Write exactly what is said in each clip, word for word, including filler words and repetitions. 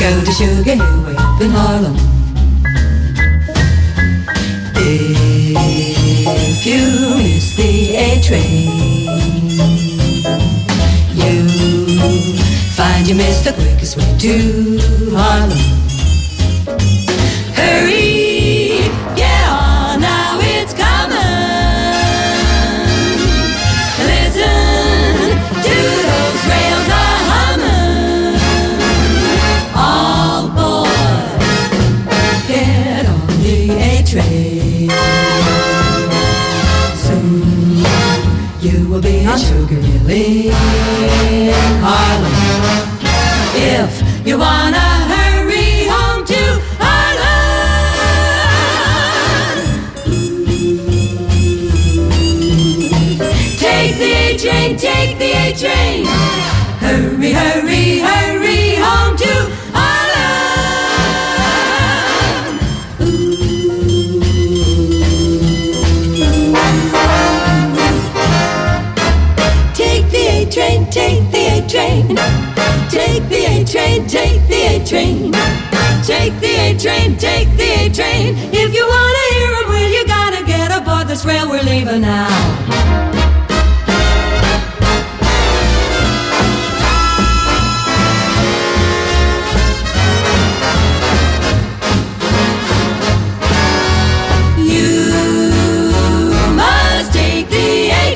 go to Sugar Hill way up in Harlem. If you miss the A train, you find you missed the quickest way to Harlem. Hurry, get on now, it's coming. Listen to those rails a-humming. All aboard, get on the A train. Soon you will be on Sugar Hill in Harlem. If you wanna hurry home to Harlem, take the A train, take the A train. Hurry, hurry, hurry home to Harlem. Take the A train, take the A train. Take the A train, take the A train. Take the A train, take the A train. If you wanna hear 'em, well, you gotta get aboard this rail, we're leaving now. You must take the A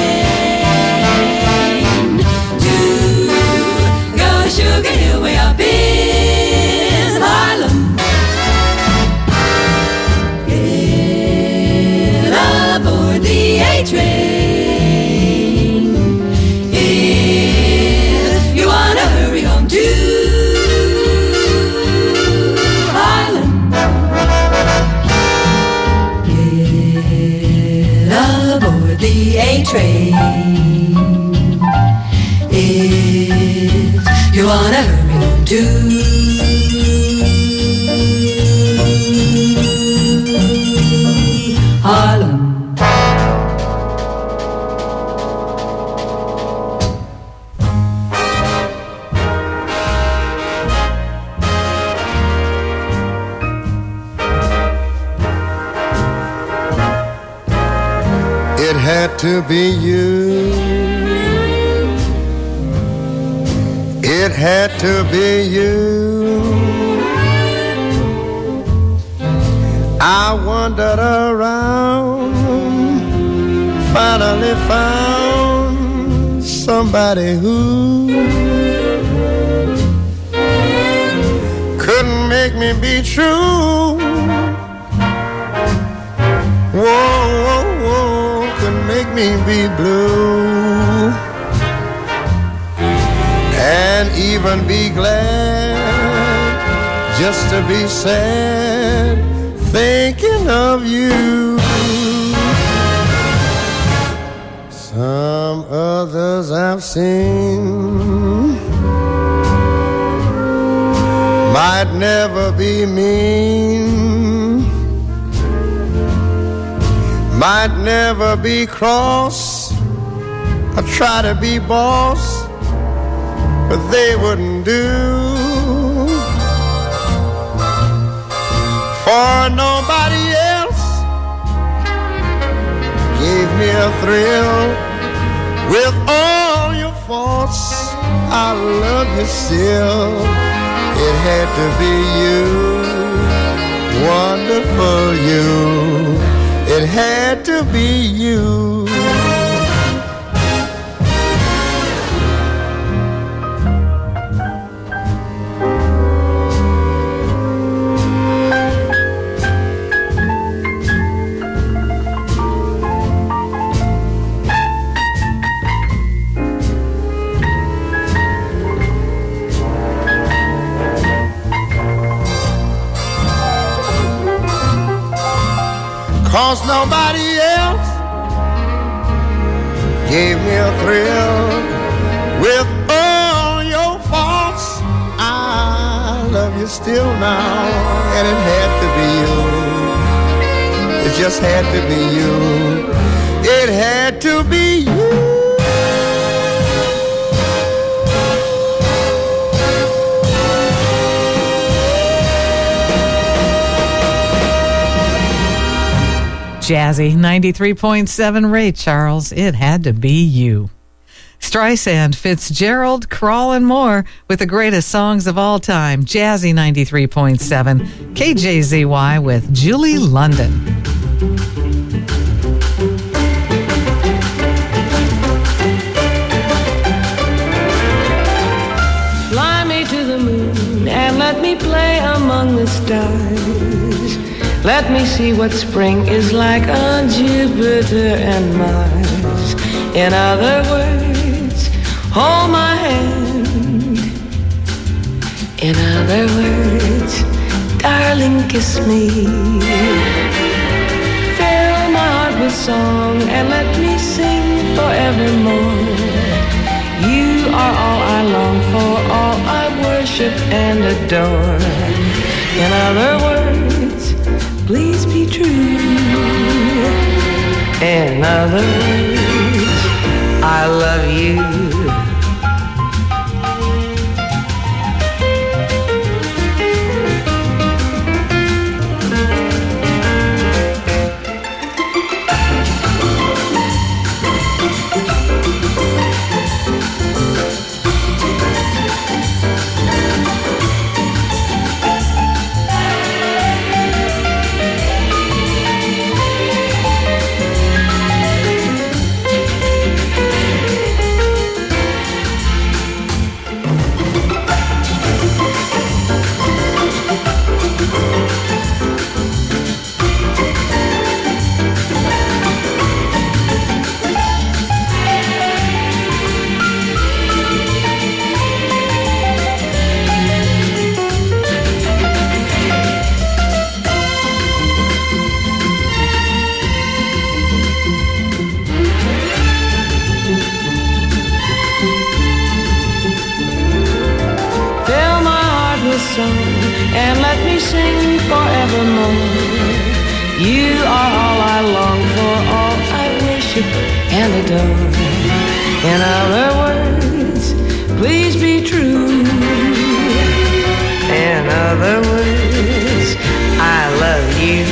train to go Sugar Hill way up in Harlem. Get aboard the A train if you wanna hurry home to Harlem. Get aboard the A train if you wanna hurry home to Harlem. It had to be you. It had to be you. I wandered around, finally found somebody who couldn't make me be true. Whoa, whoa, whoa, couldn't make me be blue. And even be glad just to be sad thinking of you. Some others I've seen might never be mean, might never be cross or try to be boss, but they wouldn't do. For nobody else gave me a thrill. With all your faults, I love you still. It had to be you, wonderful you. It had to be you. Cause nobody else gave me a thrill. With all your faults, I love you still now. And it had to be you. It just had to be you. It had to be you. Jazzy, ninety-three point seven Ray Charles, It Had to Be You. Streisand, Fitzgerald, Crawl and more with the greatest songs of all time. Jazzy, ninety-three point seven. K J Z Y with Julie London. Fly me to the moon and let me play among the stars. Let me see what spring is like on Jupiter and Mars. In other words, hold my hand. In other words, darling, kiss me. Fill my heart with song and let me sing forevermore. You are all I long for, all I worship and adore. In other words, please be true. In other words, I love you. And let me sing forevermore. You are all I long for, all I worship and adore. In other words, please be true. In other words, I love you.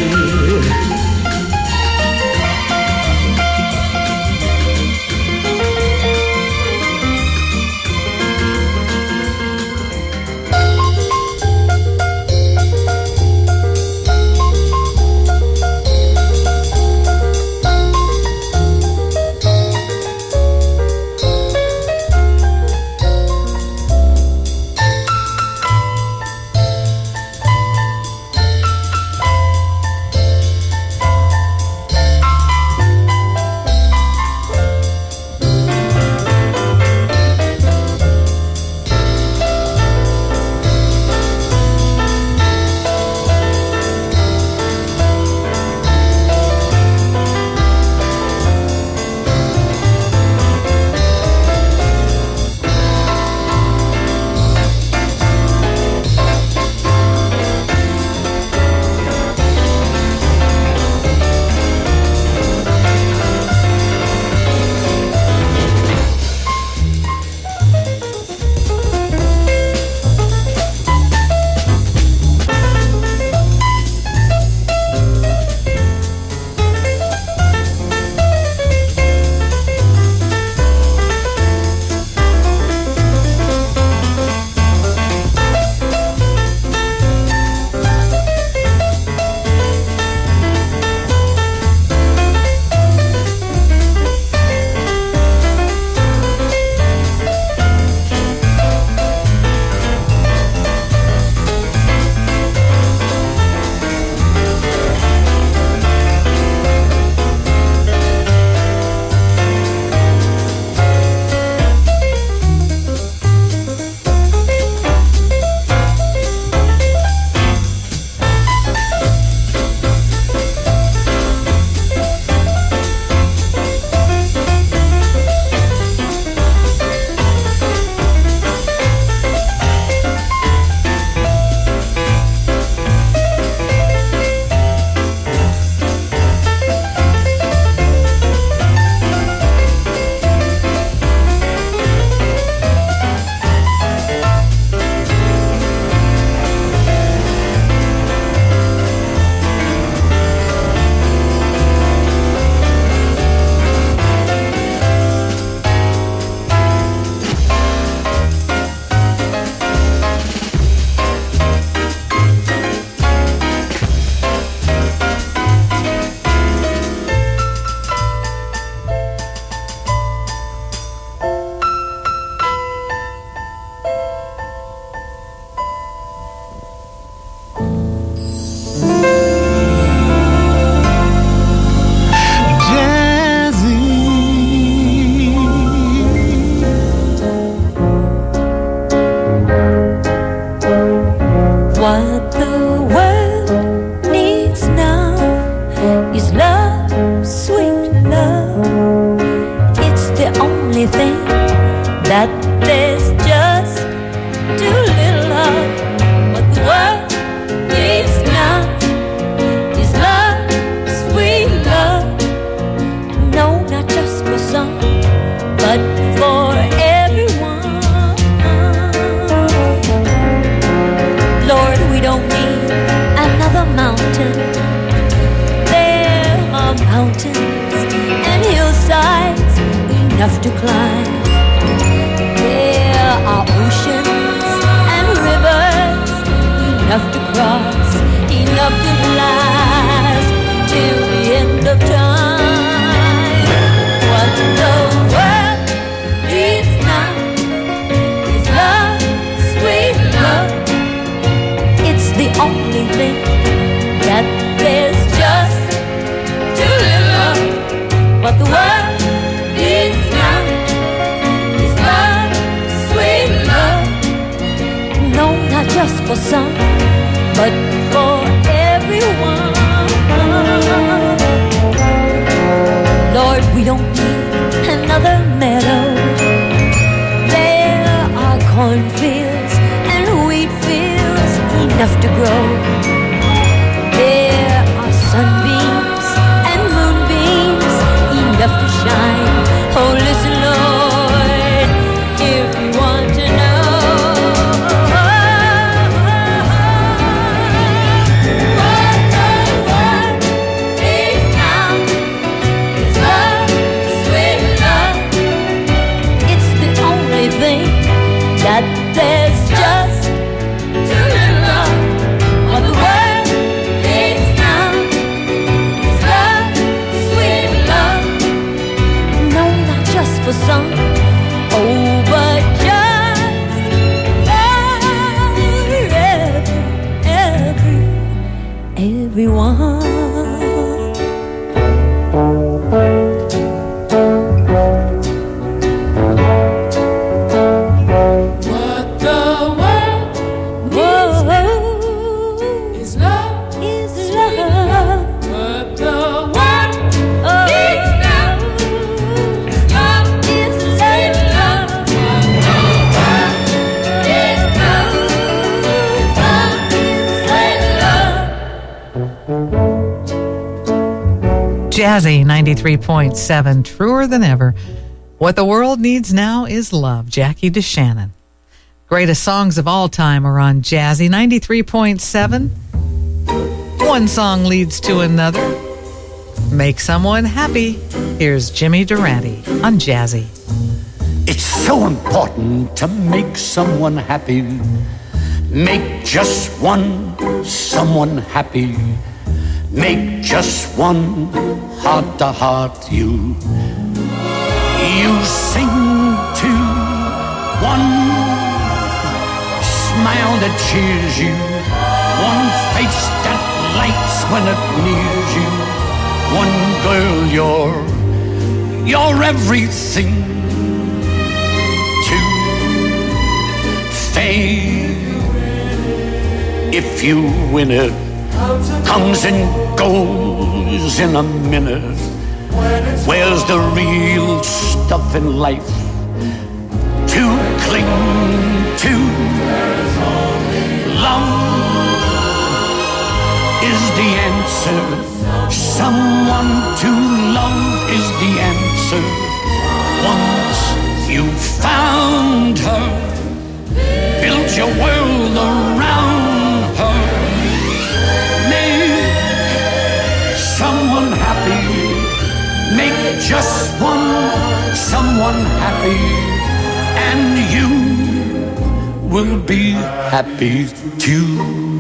just for some, but for everyone. Lord, we don't need another meadow. There are cornfields and wheat fields enough to grow. There are sunbeams and moonbeams enough to shine. Oh, listen, Lord, if you want to know what the world needs now is love, sweet love. It's the only thing that there's just too little love. What the world needs now is love, sweet love. No, not just for some, oh, but just for every, every, everyone. What the world Whoa, is love. is love. What the world Oh, needs now is love. is sweet love. What the world Is love. Love is sweet love. Jazzy ninety-three point seven, truer than ever. What the world needs now is love. Jackie DeShannon. Greatest songs of all time are on Jazzy ninety-three point seven. One song leads to another. Make someone happy. Here's Jimmy Durante on Jazzy. It's so important to make someone happy. Make just one someone happy. Make just one heart to heart you. You sing to one smile that cheers you. One face that lights when it nears you. One girl, you're, you're everything. Two, fame, if you win it, comes and goes in a minute. Where's the real stuff in life to cling to? Love is the answer. Someone to love is the answer. Once you've found her, build your world around her. Make someone happy. Make just one someone happy, and you will be happy too.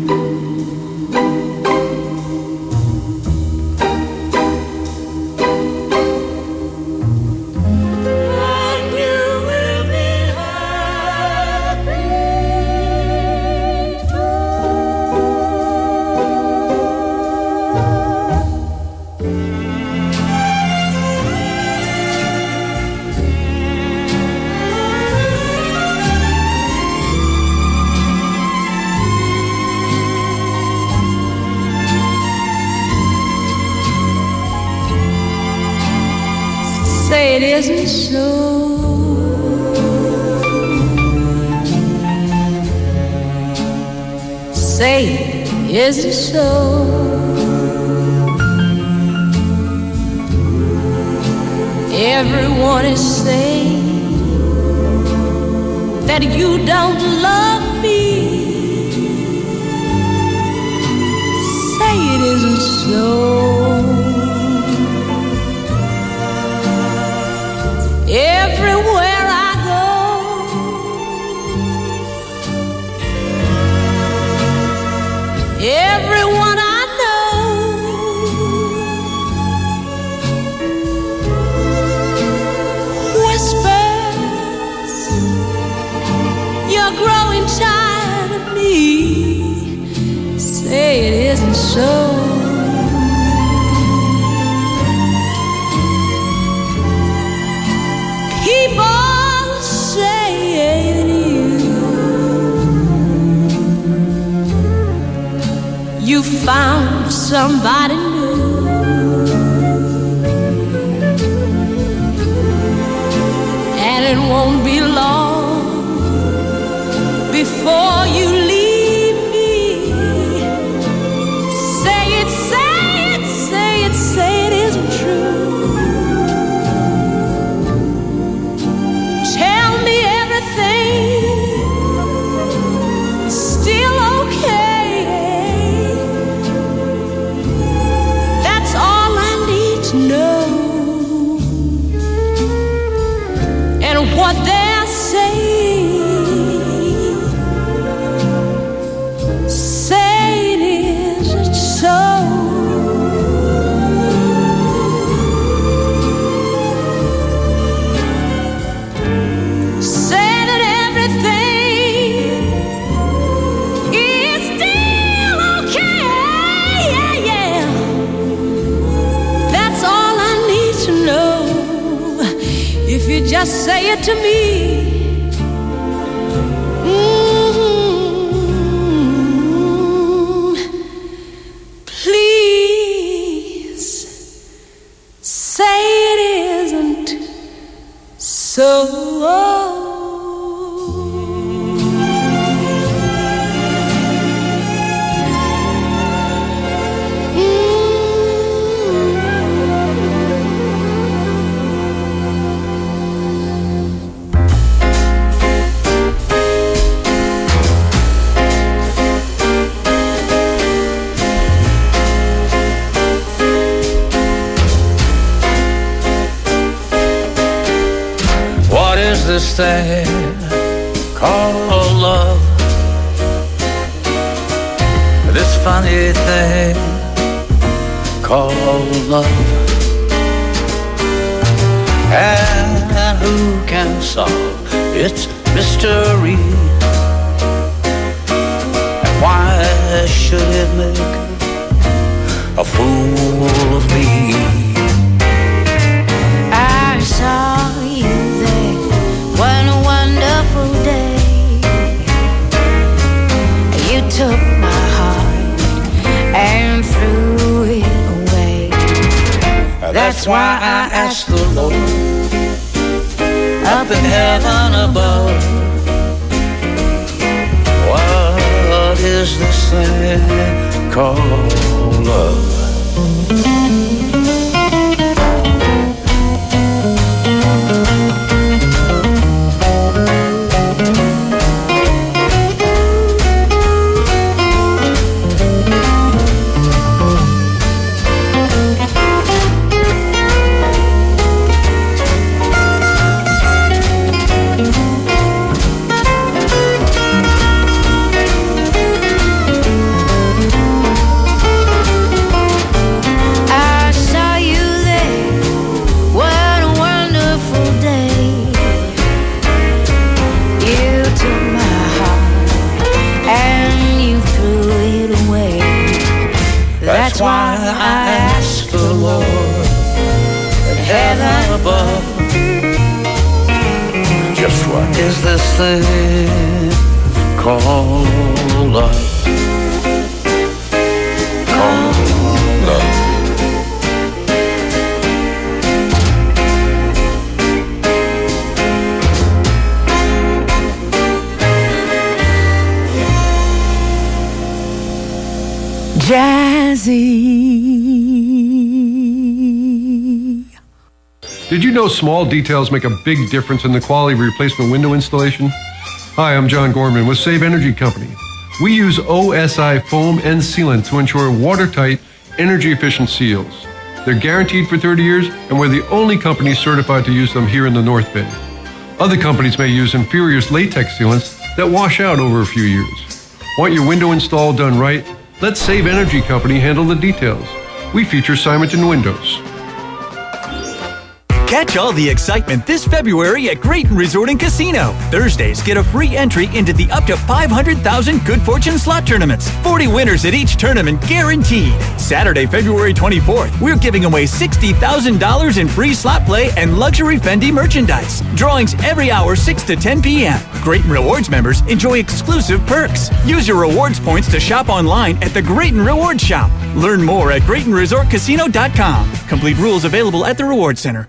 Say it isn't so. Say it isn't so. Everyone is saying that you don't love me. Say it isn't so. Everywhere I go, everyone I know whispers, you're growing tired of me. Say it isn't so. Keep on saying you found somebody new. And it won't be long before you leave me. Say it, say it, say it, say it isn't true. Tell me everything is still okay. That's all I need to know. And what they're saying, say it isn't so. Say that everything is still okay. Yeah, yeah. That's all I need to know. If you just say it to me. Mm-hmm. Please say it isn't so. What is this thing called love? This funny thing called love. And who can solve its mystery? And why should it make a fool of me? I saw you there, what a wonderful day. You took my heart and threw it away. That's why I asked the Lord up in heaven above, what is this thing called love? That's why I ask the Lord in heaven above, just what is this thing called love? Called love. Jazzy. Did you know small details make a big difference in the quality of replacement window installation? Hi, I'm John Gorman with Save Energy Company. We use O S I foam and sealant to ensure watertight, energy-efficient seals. They're guaranteed for thirty years, and we're the only company certified to use them here in the North Bay. Other companies may use inferior latex sealants that wash out over a few years. Want your window install done right? Let Save Energy Company handle the details. We feature Simonton Windows. Catch all the excitement this February at Grayton Resort and Casino. Thursdays, get a free entry into the up to five hundred thousand Good Fortune slot tournaments. forty winners at each tournament guaranteed. Saturday, February twenty-fourth, we're giving away sixty thousand dollars in free slot play and luxury Fendi merchandise. Drawings every hour, six to ten p.m. Grayton Rewards members enjoy exclusive perks. Use your rewards points to shop online at the Grayton Rewards Shop. Learn more at Grayton Resort Casino dot com. Complete rules available at the Rewards Center.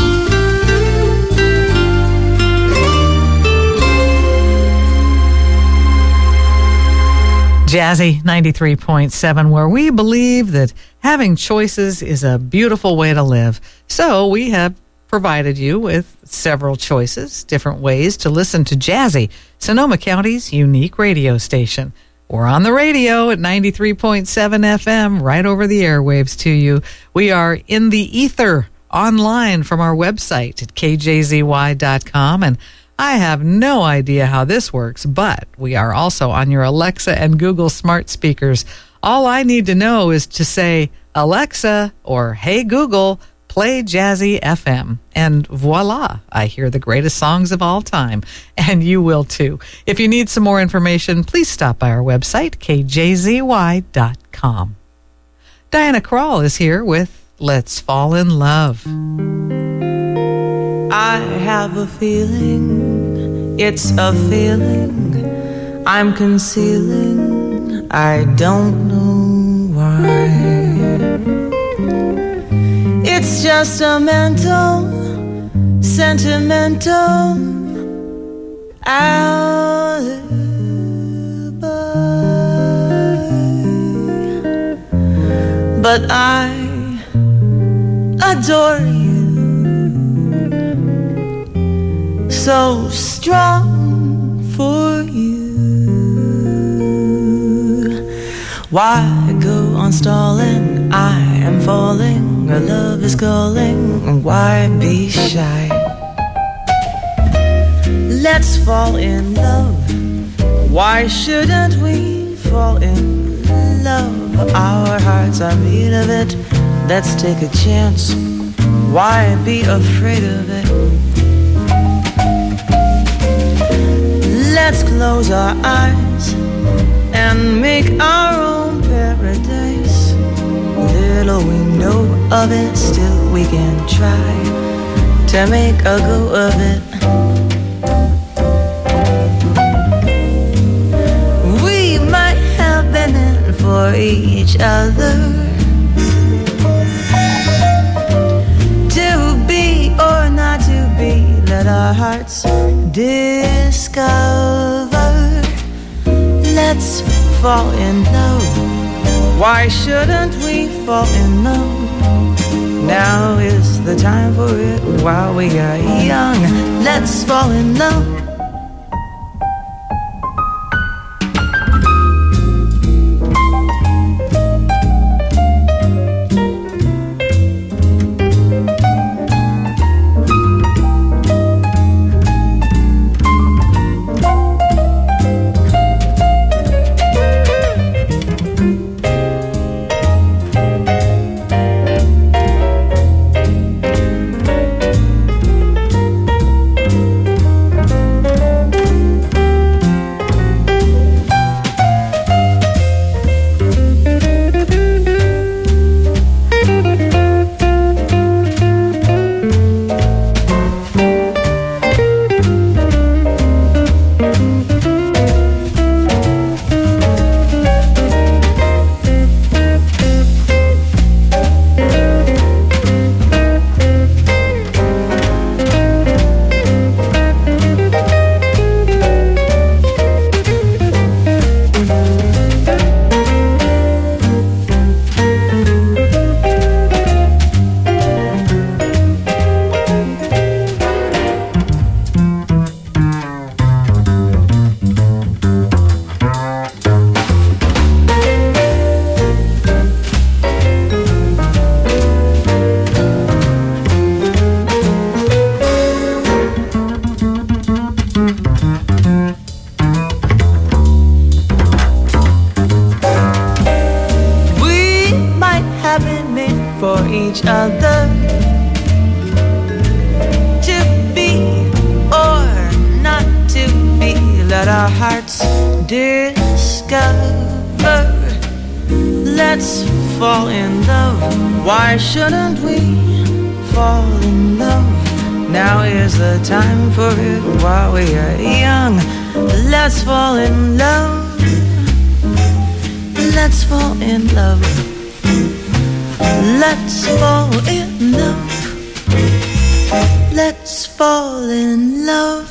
Jazzy ninety-three point seven, where we believe that having choices is a beautiful way to live. So we have provided you with several choices, different ways to listen to Jazzy, Sonoma County's unique radio station. We're on the radio at ninety-three point seven F M, right over the airwaves to you. We are in the ether online from our website at K J Z Y dot com, and I have no idea how this works, but we are also on your Alexa and Google smart speakers. All I need to know is to say, Alexa or Hey Google, play Jazzy F M. And voila, I hear the greatest songs of all time. And you will too. If you need some more information, please stop by our website, K J Z Y dot com. Diana Krall is here with Let's Fall in Love. I have a feeling, it's a feeling I'm concealing, I don't know why. It's just a mental, sentimental alibi. But I adore you, so strong for you. Why go on stalling? I am falling, our love is calling. Why be shy? Let's fall in love. Why shouldn't we fall in love? Our hearts are made of it. Let's take a chance. Why be afraid of it? Let's close our eyes and make our own paradise. Little we know of it, still we can try to make a go of it. We might have been in for each other, to be or not to be, let our hearts discover. Let's fall in love. Why shouldn't we fall in love? Now is the time for it while we are young. Let's fall in love. let our hearts discover. Let's fall in love. Why shouldn't we fall in love? Now is the time for it while we are young. Let's fall in love. Let's fall in love. Let's fall in love. Let's fall in love.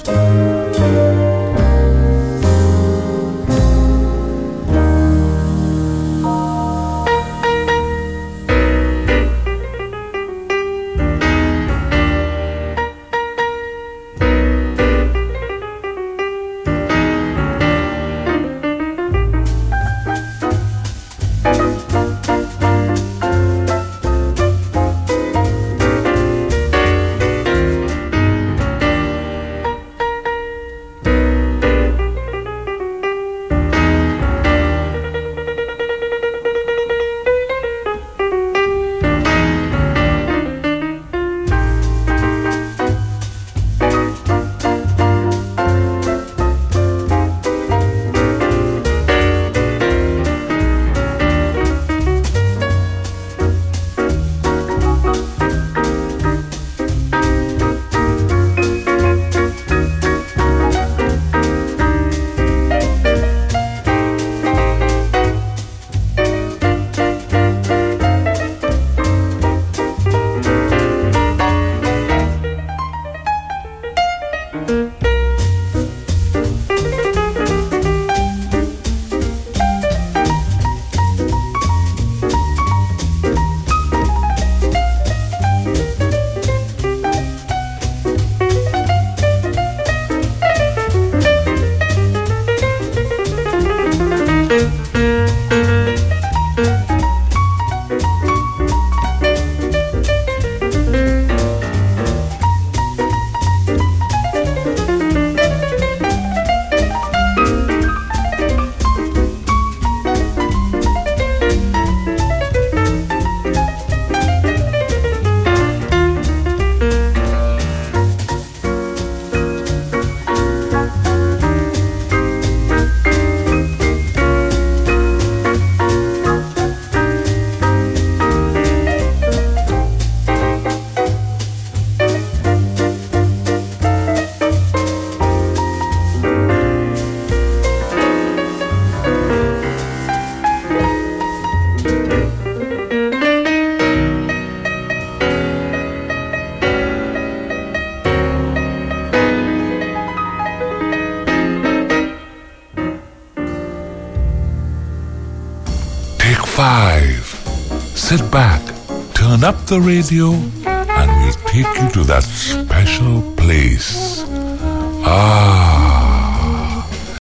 Five. Sit back, turn up the radio, and we'll take you to that special place. Ah,